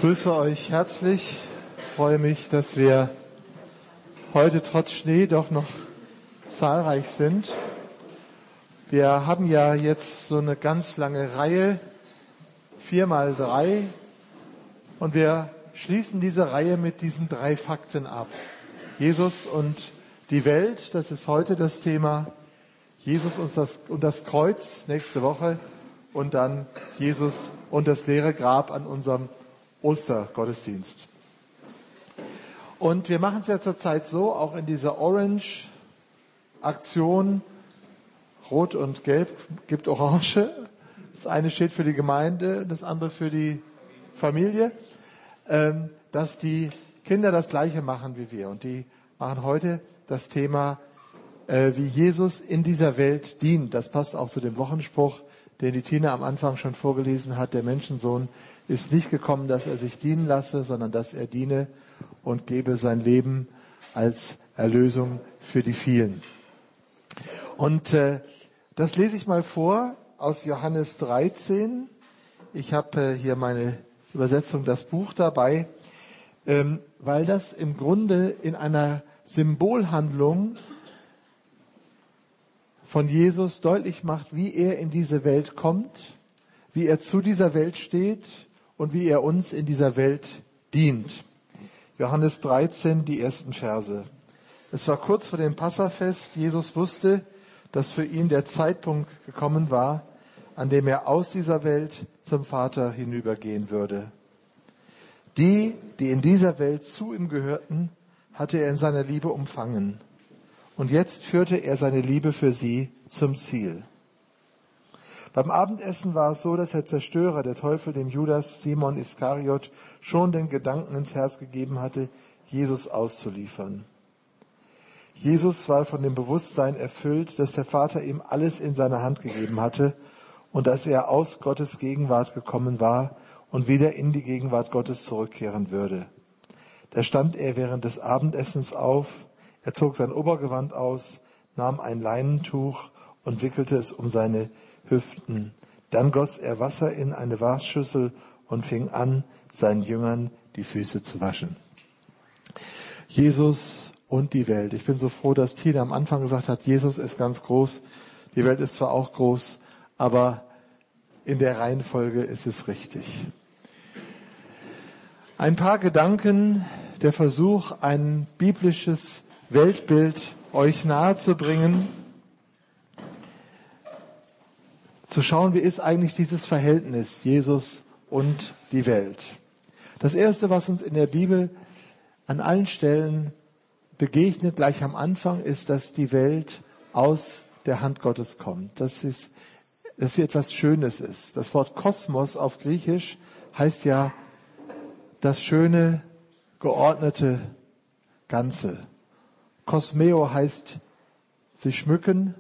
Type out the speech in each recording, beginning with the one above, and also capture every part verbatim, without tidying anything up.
grüße euch herzlich. Ich freue mich, dass wir heute trotz Schnee doch noch zahlreich sind. Wir haben ja jetzt so eine ganz lange Reihe, vier mal drei, und wir schließen diese Reihe mit diesen drei Fakten ab. Jesus und die Welt, das ist heute das Thema. Jesus und das, und das Kreuz nächste Woche und dann Jesus und das leere Grab an unserem Ostergottesdienst. Und wir machen es ja zurzeit so, auch in dieser Orange-Aktion, Rot und Gelb gibt Orange. Das eine steht für die Gemeinde, das andere für die Familie, dass die Kinder das Gleiche machen wie wir. Und die machen heute das Thema, wie Jesus in dieser Welt dient. Das passt auch zu dem Wochenspruch, den die Tina am Anfang schon vorgelesen hat. Der Menschensohn ist nicht gekommen, dass er sich dienen lasse, sondern dass er diene und gebe sein Leben als Erlösung für die vielen. Und äh, das lese ich mal vor aus Johannes dreizehn. Ich habe äh, hier meine Übersetzung, das Buch dabei, ähm, weil das im Grunde in einer Symbolhandlung von Jesus deutlich macht, wie er in diese Welt kommt, wie er zu dieser Welt steht und wie er uns in dieser Welt dient. Johannes dreizehn, die ersten Verse. Es war kurz vor dem Passafest. Jesus wusste, dass für ihn der Zeitpunkt gekommen war, an dem er aus dieser Welt zum Vater hinübergehen würde. Die, die in dieser Welt zu ihm gehörten, hatte er in seiner Liebe umfangen. Und jetzt führte er seine Liebe für sie zum Ziel. Beim Abendessen war es so, dass der Zerstörer, der Teufel, dem Judas Simon Iskariot schon den Gedanken ins Herz gegeben hatte, Jesus auszuliefern. Jesus war von dem Bewusstsein erfüllt, dass der Vater ihm alles in seine Hand gegeben hatte und dass er aus Gottes Gegenwart gekommen war und wieder in die Gegenwart Gottes zurückkehren würde. Da stand er während des Abendessens auf. Er zog sein Obergewand aus, nahm ein Leinentuch und wickelte es um seine Hüften. Dann goss er Wasser in eine Waschschüssel und fing an, seinen Jüngern die Füße zu waschen. Jesus und die Welt. Ich bin so froh, dass Tina am Anfang gesagt hat, Jesus ist ganz groß. Die Welt ist zwar auch groß, aber in der Reihenfolge ist es richtig. Ein paar Gedanken, der Versuch, ein biblisches Weltbild euch nahezubringen, zu schauen, wie ist eigentlich dieses Verhältnis Jesus und die Welt. Das Erste, was uns in der Bibel an allen Stellen begegnet, gleich am Anfang, ist, dass die Welt aus der Hand Gottes kommt. Das ist, dass sie etwas Schönes ist. Das Wort Kosmos auf Griechisch heißt ja das schöne, geordnete Ganze. Kosmeo heißt sich schmücken,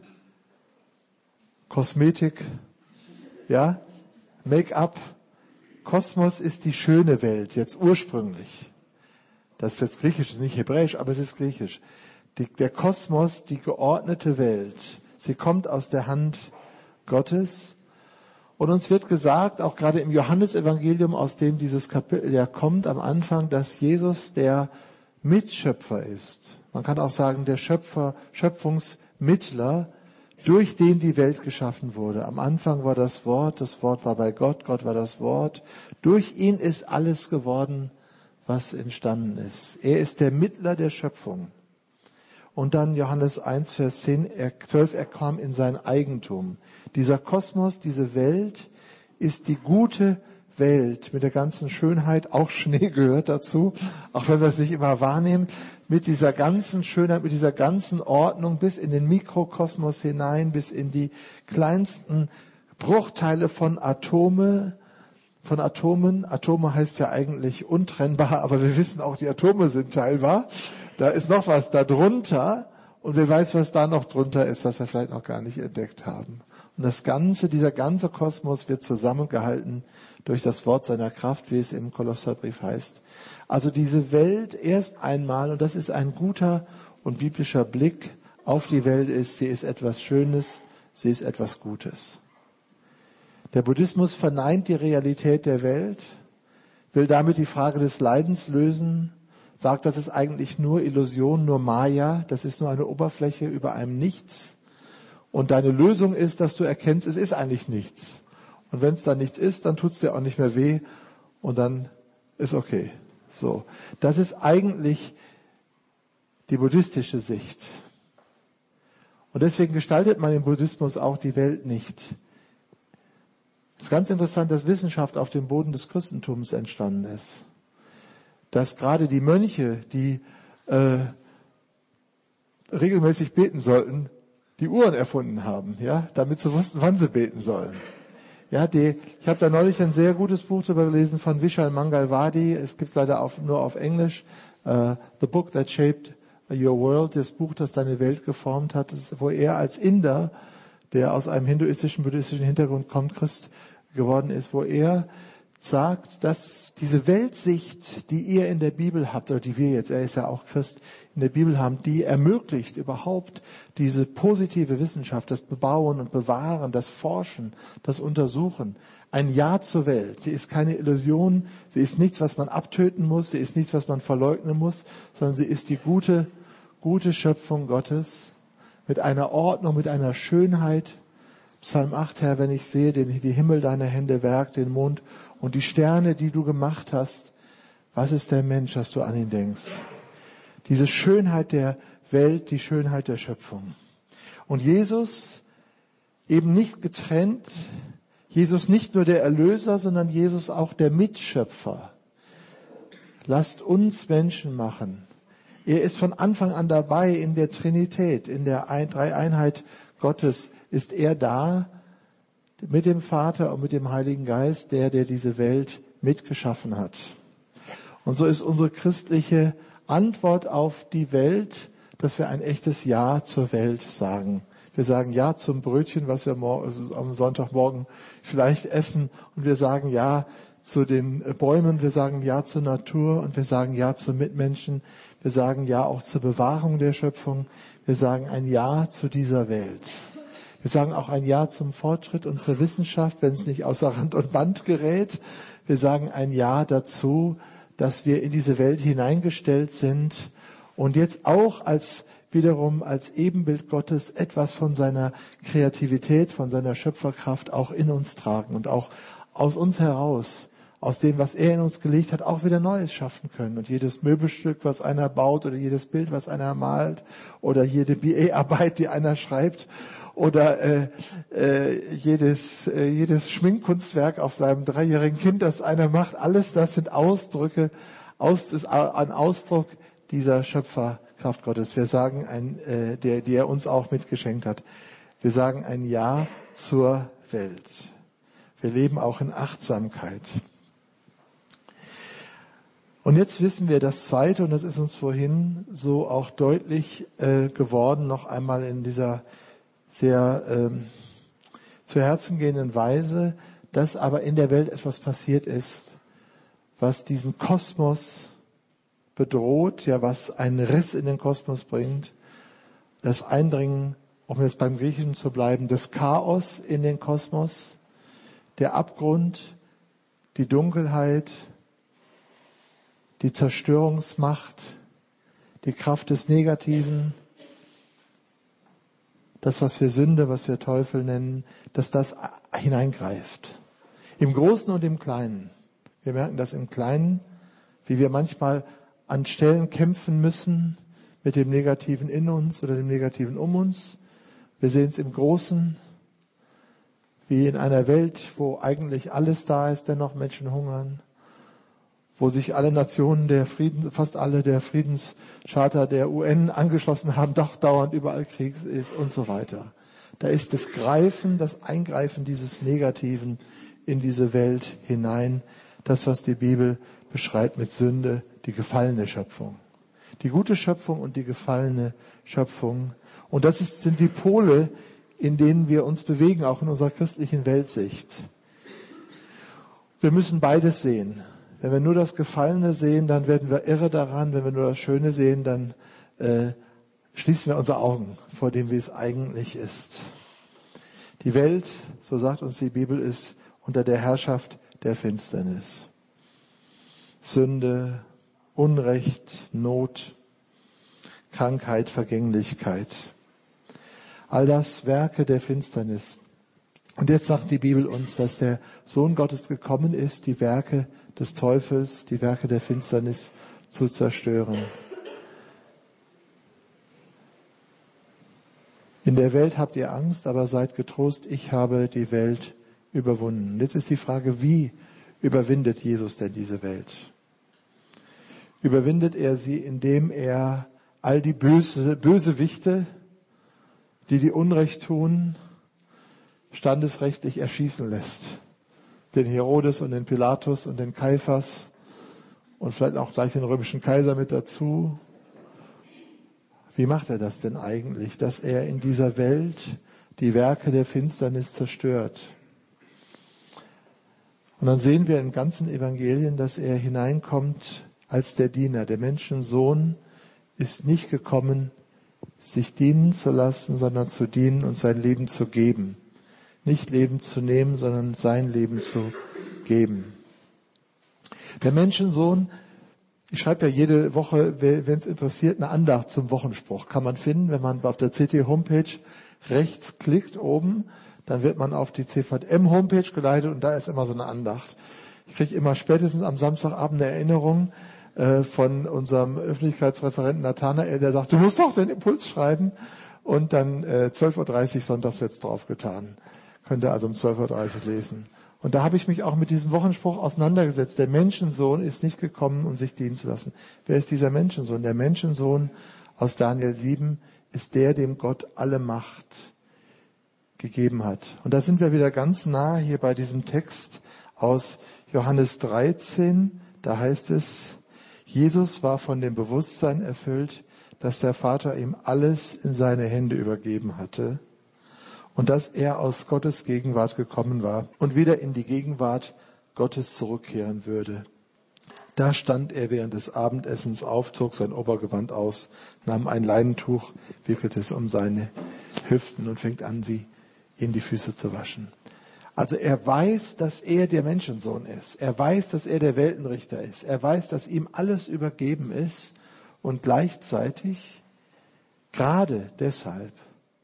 Kosmetik, ja, Make-up. Kosmos ist die schöne Welt, jetzt ursprünglich. Das ist jetzt griechisch, nicht hebräisch, aber es ist griechisch. Die, der Kosmos, die geordnete Welt, sie kommt aus der Hand Gottes. Und uns wird gesagt, auch gerade im Johannesevangelium, aus dem dieses Kapitel ja kommt, am Anfang, dass Jesus der Mitschöpfer ist. Man kann auch sagen, der Schöpfer, Schöpfungsmittler, durch den die Welt geschaffen wurde. Am Anfang war das Wort, das Wort war bei Gott, Gott war das Wort. Durch ihn ist alles geworden, was entstanden ist. Er ist der Mittler der Schöpfung. Und dann Johannes eins, Vers zehn, zwölf, er kam in sein Eigentum. Dieser Kosmos, diese Welt ist die gute Welt mit der ganzen Schönheit, auch Schnee gehört dazu, auch wenn wir es nicht immer wahrnehmen, mit dieser ganzen Schönheit, mit dieser ganzen Ordnung bis in den Mikrokosmos hinein, bis in die kleinsten Bruchteile von Atome, von Atomen. Atome heißt ja eigentlich untrennbar, aber wir wissen auch, die Atome sind teilbar. Da ist noch was da drunter und wer weiß, was da noch drunter ist, was wir vielleicht noch gar nicht entdeckt haben. Und das Ganze, dieser ganze Kosmos wird zusammengehalten durch das Wort seiner Kraft, wie es im Kolosserbrief heißt. Also diese Welt erst einmal, und das ist ein guter und biblischer Blick auf die Welt, ist, sie ist etwas Schönes, sie ist etwas Gutes. Der Buddhismus verneint die Realität der Welt, will damit die Frage des Leidens lösen, sagt, das ist eigentlich nur Illusion, nur Maya, das ist nur eine Oberfläche über einem Nichts. Und deine Lösung ist, dass du erkennst, es ist eigentlich nichts. Und wenn es dann nichts ist, dann tut es dir auch nicht mehr weh und dann ist okay. So, das ist eigentlich die buddhistische Sicht. Und deswegen gestaltet man im Buddhismus auch die Welt nicht. Es ist ganz interessant, dass Wissenschaft auf dem Boden des Christentums entstanden ist. Dass gerade die Mönche, die äh, regelmäßig beten sollten, die Uhren erfunden haben, ja, damit sie wussten, wann sie beten sollen. Ja, die, ich habe da neulich ein sehr gutes Buch darüber gelesen von Vishal Mangalwadi. Es gibt es leider auf, nur auf Englisch. Uh, The Book That Shaped Your World, das Buch, das deine Welt geformt hat, das, wo er als Inder, der aus einem hinduistischen, buddhistischen Hintergrund kommt, Christ geworden ist, wo er sagt, dass diese Weltsicht, die ihr in der Bibel habt, oder die wir jetzt, er ist ja auch Christ, in der Bibel haben, die ermöglicht überhaupt diese positive Wissenschaft, das Bebauen und Bewahren, das Forschen, das Untersuchen. Ein Ja zur Welt. Sie ist keine Illusion, sie ist nichts, was man abtöten muss, sie ist nichts, was man verleugnen muss, sondern sie ist die gute, gute Schöpfung Gottes mit einer Ordnung, mit einer Schönheit. Psalm acht, Herr, wenn ich sehe, den, die Himmel deiner Hände Werk, den Mond und die Sterne, die du gemacht hast, was ist der Mensch, dass du an ihn denkst? Diese Schönheit der Welt, die Schönheit der Schöpfung. Und Jesus eben nicht getrennt, Jesus nicht nur der Erlöser, sondern Jesus auch der Mitschöpfer. Lasst uns Menschen machen. Er ist von Anfang an dabei in der Trinität, in der Dreieinheit Gottes ist er da mit dem Vater und mit dem Heiligen Geist, der, der diese Welt mitgeschaffen hat. Und so ist unsere christliche Antwort auf die Welt, dass wir ein echtes Ja zur Welt sagen. Wir sagen Ja zum Brötchen, was wir am Sonntagmorgen vielleicht essen. Und wir sagen Ja zu den Bäumen. Wir sagen Ja zur Natur. Und wir sagen Ja zu Mitmenschen. Wir sagen Ja auch zur Bewahrung der Schöpfung. Wir sagen ein Ja zu dieser Welt. Wir sagen auch ein Ja zum Fortschritt und zur Wissenschaft, wenn es nicht außer Rand und Band gerät. Wir sagen ein Ja dazu, dass wir in diese Welt hineingestellt sind und jetzt auch als wiederum als Ebenbild Gottes etwas von seiner Kreativität, von seiner Schöpferkraft auch in uns tragen und auch aus uns heraus, aus dem, was er in uns gelegt hat, auch wieder Neues schaffen können. Und jedes Möbelstück, was einer baut oder jedes Bild, was einer malt oder jede B A-Arbeit, die einer schreibt oder äh, äh, jedes, äh, jedes Schminkkunstwerk auf seinem dreijährigen Kind, das einer macht, alles das sind Ausdrücke, aus, ist ein Ausdruck dieser Schöpferkraft Gottes. Wir sagen ein, äh, der, die er uns auch mitgeschenkt hat. Wir sagen ein Ja zur Welt. Wir leben auch in Achtsamkeit. Und jetzt wissen wir das Zweite, und das ist uns vorhin so auch deutlich äh, geworden, noch einmal in dieser sehr ähm, zu Herzen gehenden Weise, dass aber in der Welt etwas passiert ist, was diesen Kosmos bedroht, ja, was einen Riss in den Kosmos bringt, das Eindringen, um jetzt beim Griechischen zu bleiben, des Chaos in den Kosmos, der Abgrund, die Dunkelheit, die Zerstörungsmacht, die Kraft des Negativen, das, was wir Sünde, was wir Teufel nennen, dass das hineingreift. Im Großen und im Kleinen. Wir merken das im Kleinen, wie wir manchmal an Stellen kämpfen müssen mit dem Negativen in uns oder dem Negativen um uns. Wir sehen es im Großen, wie in einer Welt, wo eigentlich alles da ist, dennoch Menschen hungern, wo sich alle Nationen der Frieden, fast alle der Friedenscharta der U N angeschlossen haben, doch dauernd überall Krieg ist und so weiter. Da ist das Greifen, das Eingreifen dieses Negativen in diese Welt hinein, das, was die Bibel beschreibt mit Sünde, die gefallene Schöpfung. Die gute Schöpfung und die gefallene Schöpfung. Und das ist, sind die Pole, in denen wir uns bewegen, auch in unserer christlichen Weltsicht. Wir müssen beides sehen. Wenn wir nur das Gefallene sehen, dann werden wir irre daran. Wenn wir nur das Schöne sehen, dann äh, schließen wir unsere Augen vor dem, wie es eigentlich ist. Die Welt, so sagt uns die Bibel, ist unter der Herrschaft der Finsternis. Sünde, Unrecht, Not, Krankheit, Vergänglichkeit. All das Werke der Finsternis. Und jetzt sagt die Bibel uns, dass der Sohn Gottes gekommen ist, die Werke des Teufels, die Werke der Finsternis zu zerstören. In der Welt habt ihr Angst, aber seid getrost, ich habe die Welt überwunden. Jetzt ist die Frage, wie überwindet Jesus denn diese Welt? Überwindet er sie, indem er all die Böse, Bösewichte, die die Unrecht tun, standesrechtlich erschießen lässt? Den Herodes und den Pilatus und den Kaiphas und vielleicht auch gleich den römischen Kaiser mit dazu. Wie macht er das denn eigentlich, dass er in dieser Welt die Werke der Finsternis zerstört? Und dann sehen wir in ganzen Evangelien, dass er hineinkommt als der Diener. Der Menschensohn ist nicht gekommen, sich dienen zu lassen, sondern zu dienen und sein Leben zu geben. Nicht Leben zu nehmen, sondern sein Leben zu geben. Der Menschensohn, ich schreibe ja jede Woche, wenn es interessiert, eine Andacht zum Wochenspruch. Kann man finden, wenn man auf der C T-Homepage rechts klickt oben, dann wird man auf die C V M-Homepage geleitet und da ist immer so eine Andacht. Ich kriege immer spätestens am Samstagabend eine Erinnerung äh, von unserem Öffentlichkeitsreferenten Nathanael, der sagt, du musst doch den Impuls schreiben. Und dann äh, zwölf Uhr dreißig sonntags wird's drauf getan. Könnt ihr also um zwölf Uhr dreißig lesen. Und da habe ich mich auch mit diesem Wochenspruch auseinandergesetzt. Der Menschensohn ist nicht gekommen, um sich dienen zu lassen. Wer ist dieser Menschensohn? Der Menschensohn aus Daniel sieben ist der, dem Gott alle Macht gegeben hat. Und da sind wir wieder ganz nah hier bei diesem Text aus Johannes dreizehn. Da heißt es, Jesus war von dem Bewusstsein erfüllt, dass der Vater ihm alles in seine Hände übergeben hatte. Und dass er aus Gottes Gegenwart gekommen war und wieder in die Gegenwart Gottes zurückkehren würde. Da stand er während des Abendessens auf, zog sein Obergewand aus, nahm ein Leinentuch, wickelte es um seine Hüften und fängt an, sie in die Füße zu waschen. Also er weiß, dass er der Menschensohn ist. Er weiß, dass er der Weltenrichter ist. Er weiß, dass ihm alles übergeben ist. Und gleichzeitig, gerade deshalb,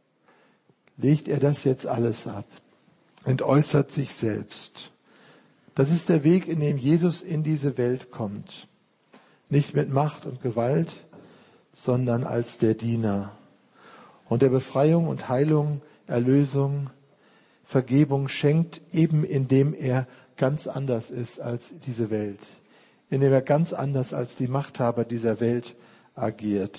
legt er das jetzt alles ab, entäußert sich selbst. Das ist der Weg, in dem Jesus in diese Welt kommt. Nicht mit Macht und Gewalt, sondern als der Diener. Und der Befreiung und Heilung, Erlösung, Vergebung schenkt, eben indem er ganz anders ist als diese Welt. Indem er ganz anders als die Machthaber dieser Welt agiert.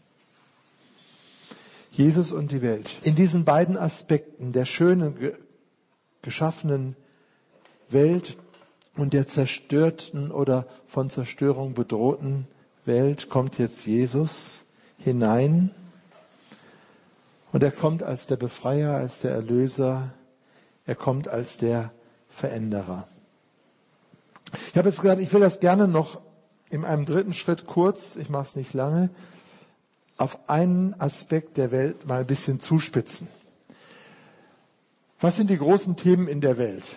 Jesus und die Welt. In diesen beiden Aspekten der schönen, geschaffenen Welt und der zerstörten oder von Zerstörung bedrohten Welt kommt jetzt Jesus hinein. Und er kommt als der Befreier, als der Erlöser. Er kommt als der Veränderer. Ich habe jetzt gesagt, ich will das gerne noch in einem dritten Schritt kurz, ich mache es nicht lange, auf einen Aspekt der Welt mal ein bisschen zuspitzen. Was sind die großen Themen in der Welt?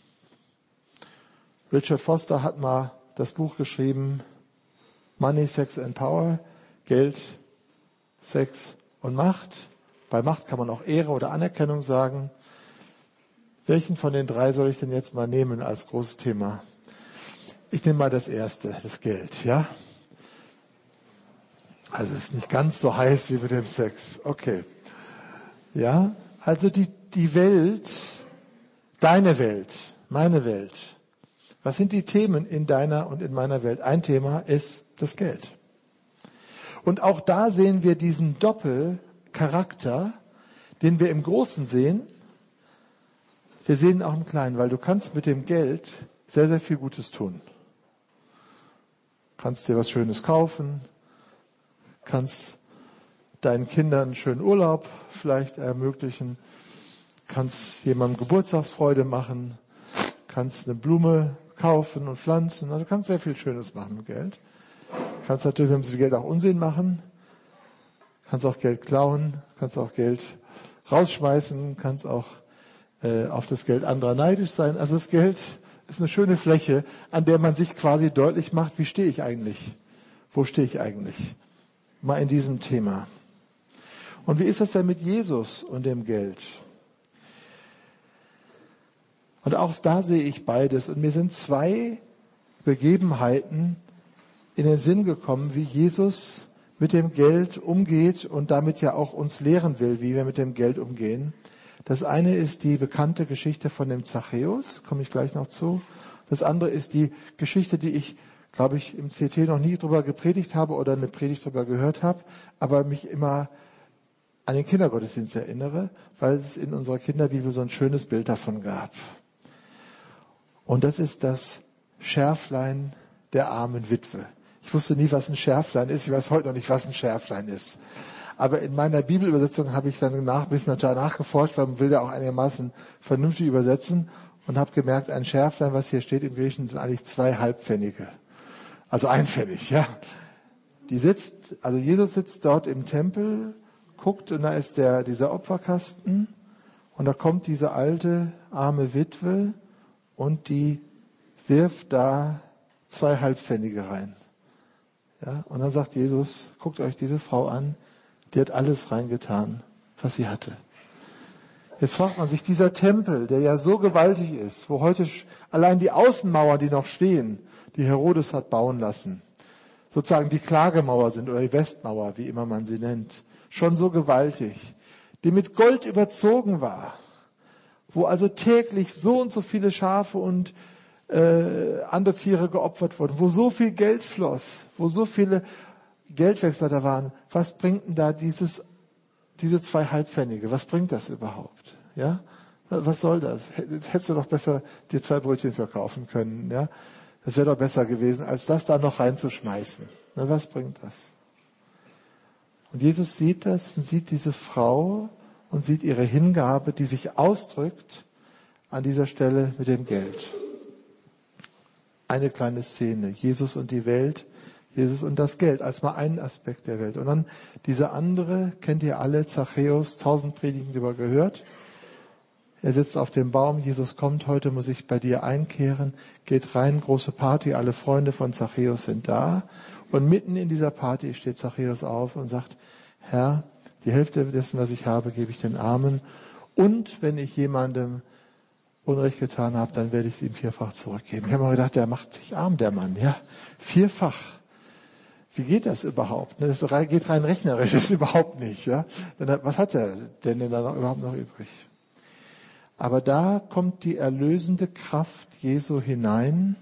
Richard Foster hat mal das Buch geschrieben, Money, Sex and Power, Geld, Sex und Macht. Bei Macht kann man auch Ehre oder Anerkennung sagen. Welchen von den drei soll ich denn jetzt mal nehmen als großes Thema? Ich nehme mal das erste, das Geld, ja? Also es ist nicht ganz so heiß wie mit dem Sex. Okay. Ja, also die, die Welt, deine Welt, meine Welt. Was sind die Themen in deiner und in meiner Welt? Ein Thema ist das Geld. Und auch da sehen wir diesen Doppelcharakter, den wir im Großen sehen. Wir sehen ihn auch im Kleinen, weil du kannst mit dem Geld sehr, sehr viel Gutes tun. Kannst dir was Schönes kaufen, kannst deinen Kindern einen schönen Urlaub vielleicht ermöglichen, kannst jemandem Geburtstagsfreude machen, kannst eine Blume kaufen und pflanzen. Also du kannst sehr viel Schönes machen mit Geld. Kannst natürlich mit dem Geld auch Unsinn machen, kannst auch Geld klauen, kannst auch Geld rausschmeißen, kannst auch äh, auf das Geld anderer neidisch sein. Also das Geld ist eine schöne Fläche, an der man sich quasi deutlich macht, wie stehe ich eigentlich? Wo stehe ich eigentlich? Mal in diesem Thema. Und wie ist das denn mit Jesus und dem Geld? Und auch da sehe ich beides. Und mir sind zwei Begebenheiten in den Sinn gekommen, wie Jesus mit dem Geld umgeht und damit ja auch uns lehren will, wie wir mit dem Geld umgehen. Das eine ist die bekannte Geschichte von dem Zachäus, komme ich gleich noch zu. Das andere ist die Geschichte, die ich, glaube ich, im C T noch nie drüber gepredigt habe oder eine Predigt drüber gehört habe, aber mich immer an den Kindergottesdienst erinnere, weil es in unserer Kinderbibel so ein schönes Bild davon gab. Und das ist das Schärflein der armen Witwe. Ich wusste nie, was ein Schärflein ist. Ich weiß heute noch nicht, was ein Schärflein ist. Aber in meiner Bibelübersetzung habe ich dann nach, ein bisschen nachgeforscht, weil man will ja auch einigermaßen vernünftig übersetzen und habe gemerkt, ein Schärflein, was hier steht im Griechischen, sind eigentlich zwei Halbpfennige. Also ein Pfennig, ja. Die sitzt, also Jesus sitzt dort im Tempel, guckt und da ist der, dieser Opferkasten und da kommt diese alte, arme Witwe und die wirft da zwei Halbpfennige rein. Ja, und dann sagt Jesus, guckt euch diese Frau an, die hat alles reingetan, was sie hatte. Jetzt fragt man sich, dieser Tempel, der ja so gewaltig ist, wo heute allein die Außenmauern, die noch stehen, die Herodes hat bauen lassen, sozusagen die Klagemauer sind oder die Westmauer, wie immer man sie nennt, schon so gewaltig, die mit Gold überzogen war, wo also täglich so und so viele Schafe und äh, andere Tiere geopfert wurden, wo so viel Geld floss, wo so viele Geldwechsler da waren. Was bringt denn da dieses, diese zwei Halbpfennige? Was bringt das überhaupt? Ja? Was soll das? Hättest du doch besser dir zwei Brötchen verkaufen können. Ja? Das wäre doch besser gewesen, als das da noch reinzuschmeißen. Na, was bringt das? Und Jesus sieht das, sieht diese Frau und sieht ihre Hingabe, die sich ausdrückt an dieser Stelle mit dem Geld. Eine kleine Szene. Jesus und die Welt, Jesus und das Geld, als mal einen Aspekt der Welt. Und dann diese andere, kennt ihr alle, Zachäus, tausend Predigten darüber gehört. Er sitzt auf dem Baum, Jesus kommt, heute muss ich bei dir einkehren, geht rein, große Party, alle Freunde von Zachäus sind da. Und mitten in dieser Party steht Zachäus auf und sagt, Herr, die Hälfte dessen, was ich habe, gebe ich den Armen. Und wenn ich jemandem Unrecht getan habe, dann werde ich es ihm vierfach zurückgeben. Ich habe mir gedacht, der macht sich arm, der Mann, ja, vierfach. Wie geht das überhaupt? Das geht rein rechnerisch, das ist überhaupt nicht. Ja? Was hat er denn denn da noch überhaupt noch übrig? Aber da kommt die erlösende Kraft Jesu hinein,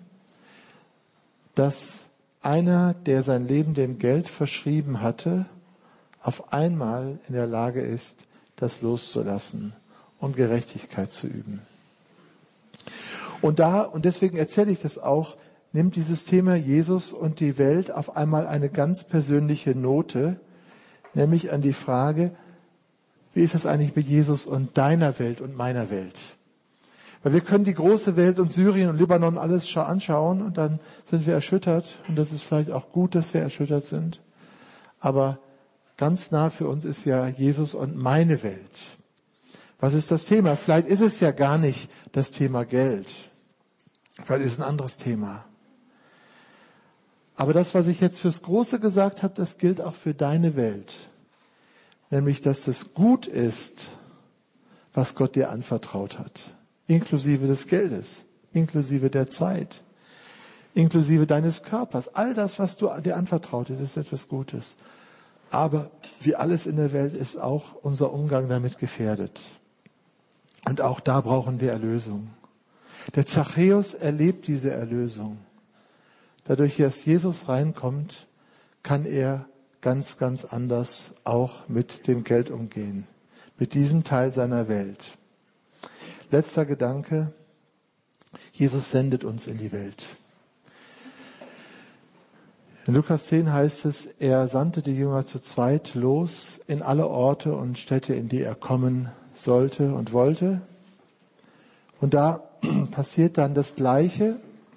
dass einer, der sein Leben dem Geld verschrieben hatte, auf einmal in der Lage ist, das loszulassen und Gerechtigkeit zu üben. Und da, und deswegen erzähle ich das auch, nimmt dieses Thema Jesus und die Welt auf einmal eine ganz persönliche Note, nämlich an die Frage, wie ist das eigentlich mit Jesus und deiner Welt und meiner Welt? Weil wir können die große Welt und Syrien und Libanon alles anschauen und dann sind wir erschüttert und das ist vielleicht auch gut, dass wir erschüttert sind. Aber ganz nah für uns ist ja Jesus und meine Welt. Was ist das Thema? Vielleicht ist es ja gar nicht das Thema Geld. Vielleicht ist es ein anderes Thema. Aber das, was ich jetzt fürs Große gesagt habe, das gilt auch für deine Welt. Nämlich, dass es gut ist, was Gott dir anvertraut hat. Inklusive des Geldes, inklusive der Zeit, inklusive deines Körpers. All das, was du dir anvertraut ist, ist etwas Gutes. Aber wie alles in der Welt ist auch unser Umgang damit gefährdet. Und auch da brauchen wir Erlösung. Der Zachäus erlebt diese Erlösung. Dadurch, dass Jesus reinkommt, kann er ganz, ganz anders auch mit dem Geld umgehen. Mit diesem Teil seiner Welt. Letzter Gedanke. Jesus sendet uns in die Welt. In Lukas zehn heißt es, er sandte die Jünger zu zweit los in alle Orte und Städte, in die er kommen sollte und wollte. Und da passiert dann das Gleiche,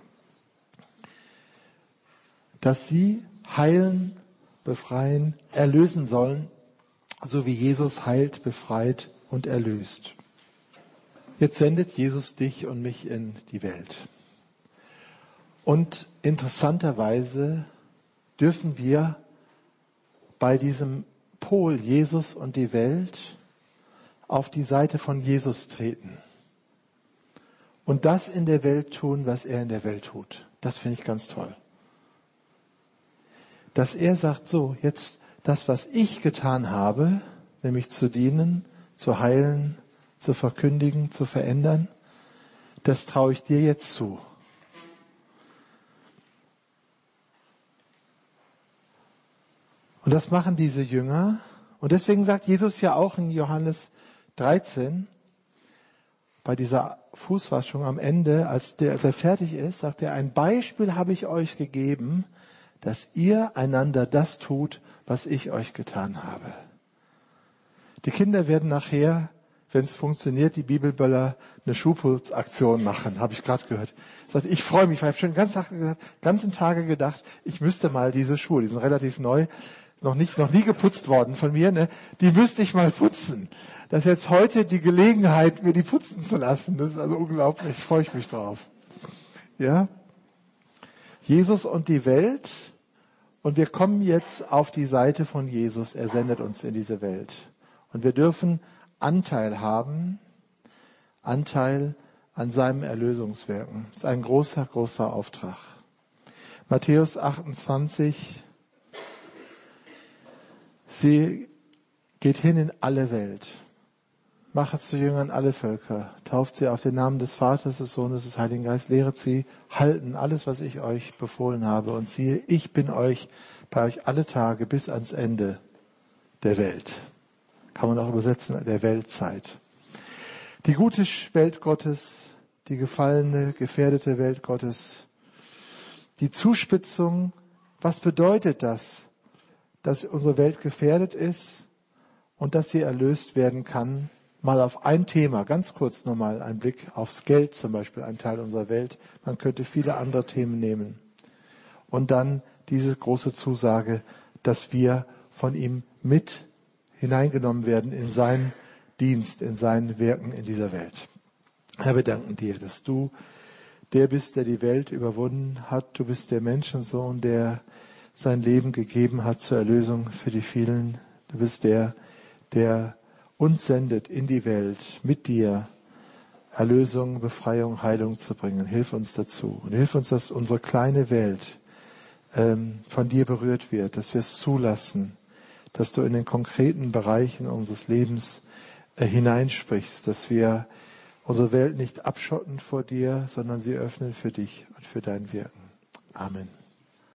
dass sie heilen, befreien, erlösen sollen, so wie Jesus heilt, befreit und erlöst. Jetzt sendet Jesus dich und mich in die Welt. Und interessanterweise dürfen wir bei diesem Pol Jesus und die Welt auf die Seite von Jesus treten. Und das in der Welt tun, was er in der Welt tut. Das finde ich ganz toll. Dass er sagt, so, jetzt das, was ich getan habe, nämlich zu dienen, zu heilen, zu verkündigen, zu verändern, das traue ich dir jetzt zu. Und das machen diese Jünger. Und deswegen sagt Jesus ja auch in Johannes dreizehn, bei dieser Fußwaschung am Ende, als, der, als er fertig ist, sagt er, ein Beispiel habe ich euch gegeben, dass ihr einander das tut, was ich euch getan habe. Die Kinder werden nachher, wenn es funktioniert, die Bibelböller eine Schuhputzaktion machen, habe ich gerade gehört. Sagt, ich freue mich, weil ich habe schon den ganzen Tag, ganzen Tage gedacht, ich müsste mal diese Schuhe, die sind relativ neu, noch nicht, noch nie geputzt worden von mir, ne? Die müsste ich mal putzen. Das ist jetzt heute die Gelegenheit, mir die putzen zu lassen. Das ist also unglaublich, freue ich mich drauf. Ja? Jesus und die Welt. Und wir kommen jetzt auf die Seite von Jesus. Er sendet uns in diese Welt. Und wir dürfen Anteil haben, Anteil an seinem Erlösungswirken. Das ist ein großer, großer Auftrag. Matthäus achtundzwanzig. Sie geht hin in alle Welt. Macht zu Jüngern alle Völker. Tauft sie auf den Namen des Vaters, des Sohnes, des Heiligen Geistes. Lehret sie halten alles, was ich euch befohlen habe. Und siehe, ich bin euch bei euch alle Tage bis ans Ende der Welt. Kann man auch übersetzen, der Weltzeit. Die gute Welt Gottes, die gefallene, gefährdete Welt Gottes. Die Zuspitzung, was bedeutet das? Dass unsere Welt gefährdet ist und dass sie erlöst werden kann. Mal auf ein Thema, ganz kurz nochmal ein Blick aufs Geld zum Beispiel, ein Teil unserer Welt. Man könnte viele andere Themen nehmen. Und dann diese große Zusage, dass wir von ihm mit hineingenommen werden in seinen Dienst, in sein Wirken in dieser Welt. Herr, wir danken dir, dass du der bist, der die Welt überwunden hat. Du bist der Menschensohn, der sein Leben gegeben hat zur Erlösung für die vielen. Du bist der, der uns sendet in die Welt, mit dir Erlösung, Befreiung, Heilung zu bringen. Hilf uns dazu. Und hilf uns, dass unsere kleine Welt ähm, von dir berührt wird, dass wir es zulassen, dass du in den konkreten Bereichen unseres Lebens äh, hineinsprichst, dass wir unsere Welt nicht abschotten vor dir, sondern sie öffnen für dich und für dein Wirken. Amen.